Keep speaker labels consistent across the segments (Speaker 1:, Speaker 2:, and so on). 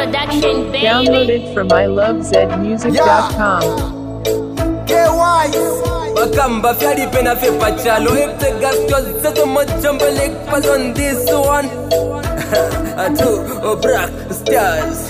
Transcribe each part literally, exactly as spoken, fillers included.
Speaker 1: production, baby.
Speaker 2: Downloaded from I love zed music dot com.
Speaker 3: Wakamba fyari pena fe pachalo. If the gas just set on my jumbo leg pass on this one. Two oh black stars.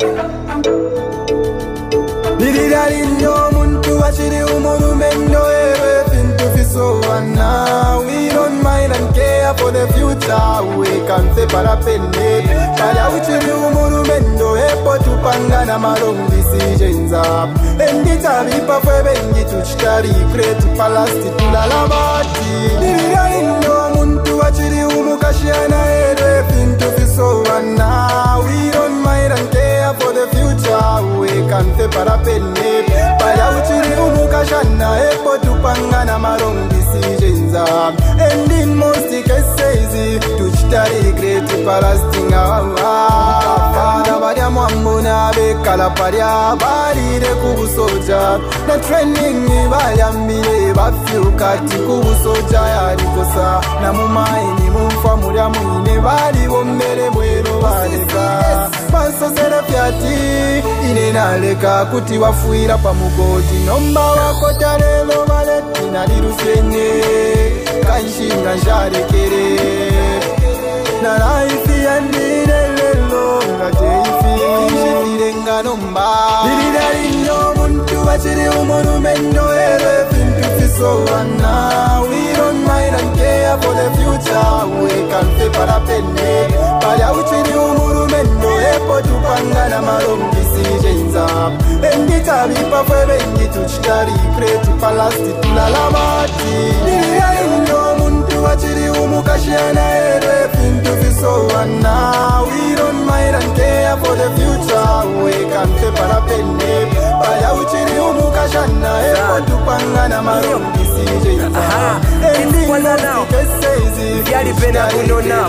Speaker 4: Nididari nyo muntu wachiri umuru mendo ere fintu fisowana. We don't mind and care for the future. We can say para pende. Kaya uchiri umuru mendo epo tupangana marong decisions up. Endita vipa fwe bengi tuchitari kreti palasti tulalabati. Nididari nyo muntu wachiri umukashiana ere fintu fisowana. We don't mind and care for the future. We can say para pende. Kaya uchiri umukashana epo tupangana marong decisions up. And in most cases tuchitari kreti palasti Father badia mwambuna bekala padia barire kubusoja. Na training bayambire bafyukati kubusoja yarikosa. Na mumaini mumfa mulia mwine bali bombere mwero baleka. Baso sera fyati ine naleka kuti wafuira pa mugoti. Nomba wako tarelo maleti na lirusenye. Kanshinga njarekere. Na laifi yandire lelo ngate ifi Irenga nomba Diridari nyo muntu wachiri umuru mendo ere fintu fisowana. We don't mind and care for the future. We can say para pende. Kaya uchiri umuru mendo epo tupangana marong decisions up. Endita vipa fwe bengi tuchitari kreti palasti tulalabati. Diridari nyo muntu wachiri umukashiana ere fintu fisowana. We don't mind and care for the future. We can say para pende. Kaya uchiri umukashana epo tupangana marong decisions up. Endita
Speaker 3: Fyari pena kunona.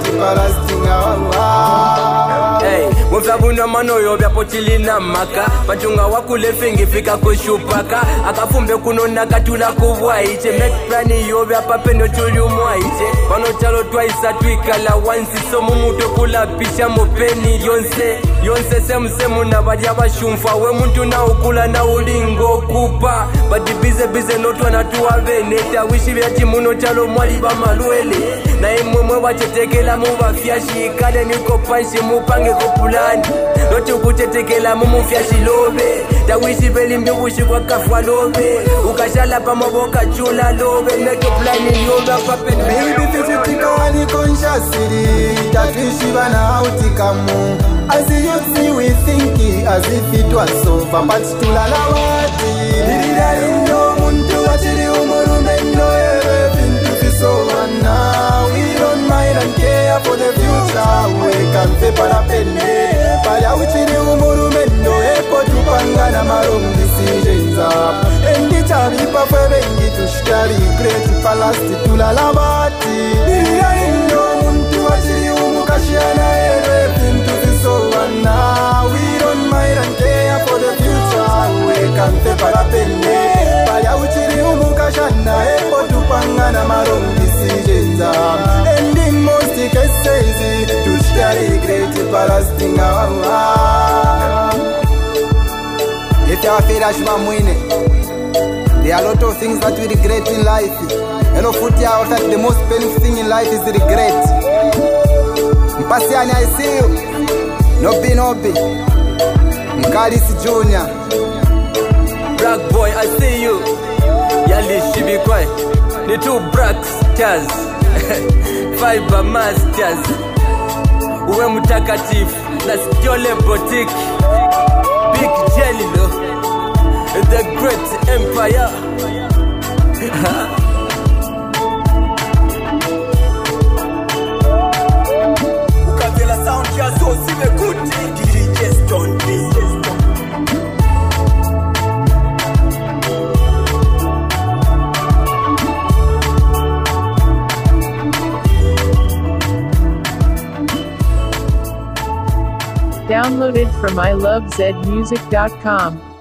Speaker 3: Hey, mufabuna mano yo bya potili na maka. Patunga wakule fingi fika kushupaka. Akafumbe kunona katula kubwaiche. Make plani yo bya papeno chuli umwaiche. Pano chalo twice atwikala once. So mumuto kula pisha mopeni yonse. Yonse semu semu na badia bashumfa. We muntu na ukula na ulingo kupa. Badi bize bize notu anatuwa veneta. Wishi vya chimuno chalo mwali ba maluele. Na imwe wachetekela muba fyashi. Kade niko panshi mupange kopulani. Notu kuchetekela mumu fyashi lobe. Tawishi veli mbibushi kwa kafwa lobe. Ukashala pa maboka chula lobe. Make plani yoga papeno.
Speaker 4: Baby fizitika wani consciously. Tatuishi bana outikamu. As the youth see we thinking as if it was over. But tulalawati. Diridari ndo muntu wachiri umuru mendo ere fintu fisowana. We don't mind and care for the future. We can say para pende. Kaya uchiri umuru mendo epo tupangana marong decisions up. Endita vipa fwe bengi tushitari kreti palasti tulalabati. Diridari ndo muntu wachiri umukashiana ere fintu fisowana. We don't mind and care for the future. We can say para pende. Kaya uchiri umukashana epo tupangana marong decisions up. And in most cases tushitari kreti palasti If you are afraid of mwine, there are a lot of things that we regret in life. Hello, Futia, that the most painful thing in life is the regret. Mpasiani, I see you. Nobi Nobi. Mkalisi Junior.
Speaker 3: Black boy, I see you. Yali Shibikwai. The two black stars. Fiber masters. Uwe mutakatifu. That's Jole Boutique. Big Jelly, no? The great empire. Ukavela sound ya so sive kuti. D J Stone B.
Speaker 2: Downloaded from I love zed music dot com.